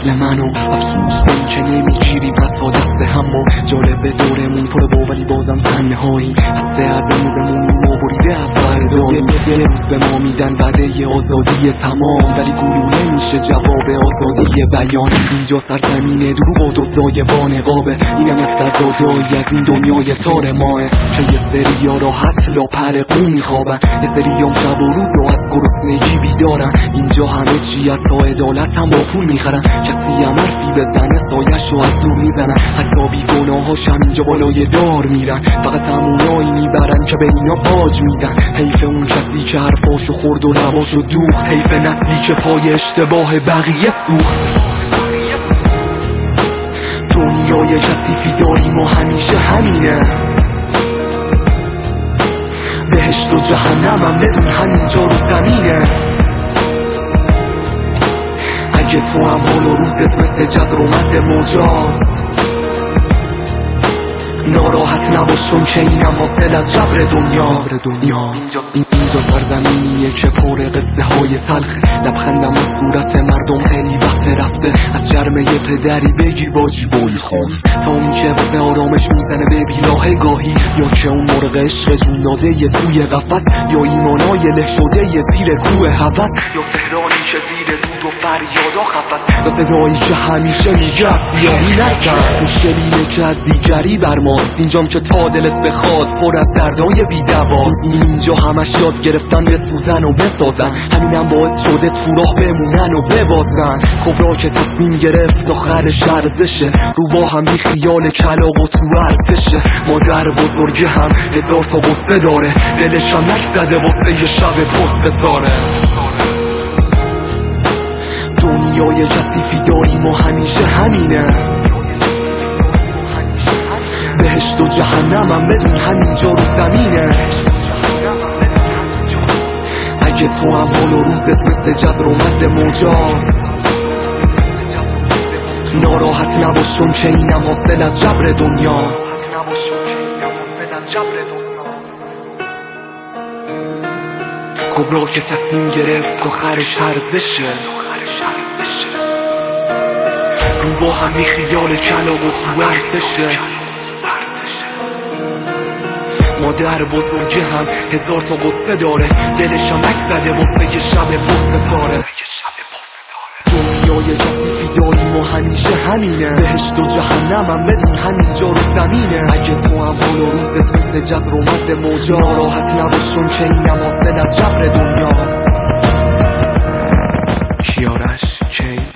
مثل منو افسوس به این که نمیگیریم حتی دست همو. جالبه دورمون پره با ولی بازم تنهاییم. هسته از امروزمون ما بریده از فرداییم. یه روز به ما میدن وعده آزادی تمام، ولی گلوله میشه جواب آزادی بیان. اینجا سرزمین دروغ و دزدای با نقابه، اینم استعدادایی از این دنیای تار ماه که یه سریا راحت لاپر قو میخوابن، یه سریام شب و روز رو از گرسنگی بیدارن. اینجا همه چی تا عدالت هم با پول میخرن، کسی هم حرفی بزنه سایش رو از دور میزنن. حتی بیگناهاش هم اینجا بالای دار میرن، فقط همونایی میبرن که به اینا باج میدن. حیف اون کسی که حرفاشو خورد و لباشو دوخت، حیف نسلی که پای اشتباه بقیه سوخت. دنیای کثیفی داریم و همیشه همینه، بهشت و جهنم هم بدون همینجا رو زمینه. اگه تو هم حال و روزت مثل جزر و مد موجاست، ناراحت نباشون که اینم حاصل از جبر دنیاست. اینجا سرزمینیه که پر قصه های تلخه، لبخندم از صورت مردم خیلی وقت رفته. از شرمه پدری بگیر باجی بایی خواهی، تا اون که واسه آرامش میزنه به بیراه گاهی. یا که اون مرغ عشق جون داده یه توی قفس، یا ایمانای له شده یه زیر کوه هوس، یا تهرانی که زیر دود و فریادا خفت، یا صدایی که همیشه میگه از سیاهی نترس. مشکل اینه که از دیگری بر ماست، اینجام که تا دلت بخواد پر از دردای بی‌دواست. اینجا همش یاد گرفتن بسوزن و بسازن، همینم باعث شده تو راه بمونن و ببازن. کبرا که تصمیم گرفت آخرش ارزشه، رو با هم بی خیال کلاغ و تو ارتشه. مادر بزرگه هم هزار تا غصه داره، دلش هم نک زده واسه یه شب پست تاره. دنیای کثیفی داریم و همیشه همینه، بهشت و جهنم هم بدون همینجا رو زمینه. اگه تو هم حال و روزت مثل جزر و مد موجاست، ناراحت نباشون که اینم حاصل از جبر دنیاست. کبرا که تصمیم گرفت آخرش ارزشه، رو با هم بی خیال کلاغ و تو ارتشه. مادر بزرگه هم هزار تا غصه داره، دلش هم نک زده واسه یه شب پست تاره. دنیای کثیفی داریم و همیشه همینه، بهشت و جهنم هم بدون همینجا رو زمینه. اگه تو هم حال و روزت مثل جزر و مد موجا، ناراحت نباشون که اینم حاصل از جبر دنیاست. کیارش کی